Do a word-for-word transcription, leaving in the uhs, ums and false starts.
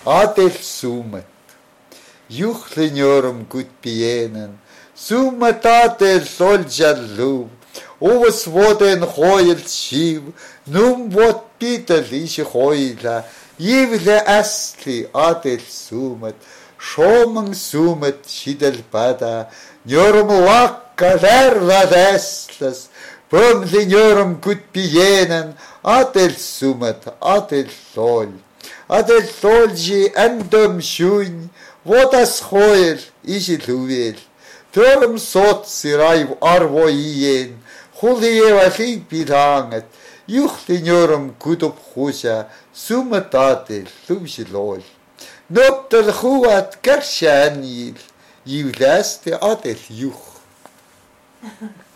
Adel sumet. Juchlinjorum gut bienen. Sumet adel soljallu. Ovas voden hoil shiv. Num vot bitel ishe hoila. Yivle asli adel sumet. Shomang sumet shidel pada. Njorum wakka lervad estlas. Pumlinjorum gut bienen. Adel sumet, adel sol. Adel solji endum shun. Vodas hoil ishe luvel. Turum sot sirai arvo ien. Hulieva lipiranget. Juchlinjorum kudup husa. Sumet adel lumshi lol. Noptel huat kershanil. Jivlaste adel juch.